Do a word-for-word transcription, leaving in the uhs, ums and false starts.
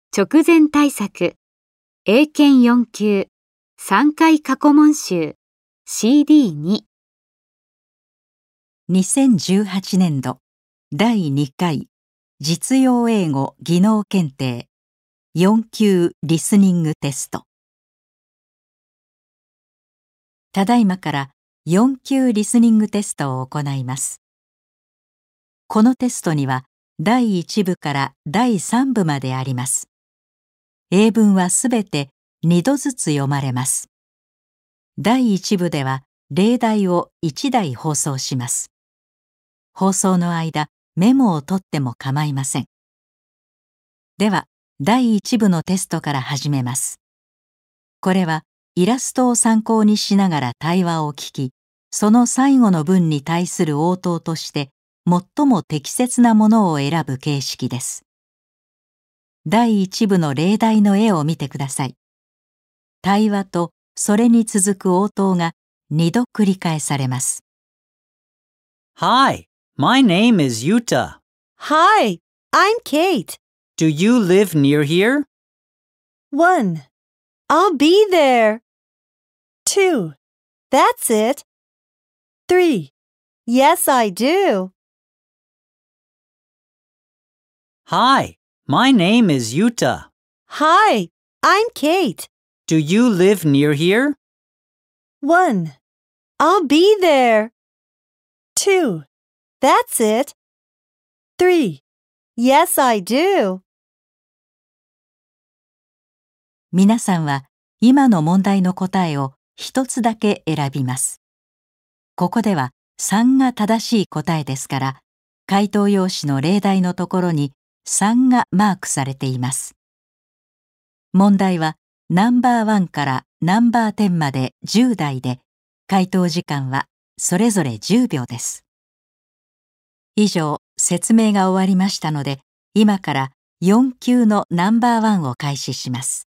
直前対策英検よん級さんかい過去問集 シーディーツーにせんじゅうはちねんどだいにかい実用英語技能検定よん級リスニングテスト。ただいまからよん級リスニングテストを行います。このテストにはだいいち部からだいさん部まであります。英文はすべてにどずつ読まれます。だいいち部では例題をいちだい放送します。放送の間、メモを取っても構いません。では、だいいち部のテストから始めます。これはイラストを参考にしながら対話を聞き、その最後の文に対する応答として最も適切なものを選ぶ形式です。だいいち部の例題の絵を見てください。対話とそれに続く応答がにど繰り返されます。 Hi, my name is Yuta. Hi, I'm Kate. Do you live near here? One, I'll be there. Two, that's it. Three, yes, I do. Hi, my name is Yuta. Hi, I'm Kate. Do you live near here? One, I'll be there. Two, that's it. Three, yes, I do. 皆さんは今の問題の答えを一つだけ選びます。ここではさんが正しい答えですから、回答用紙の例題のところにさんがマークされています。問題はナンバーワンからナンバーテンまでじゅう題で、回答時間はそれぞれじゅうびょうです。以上、説明が終わりましたので、今からよん級のナンバーワンを開始します。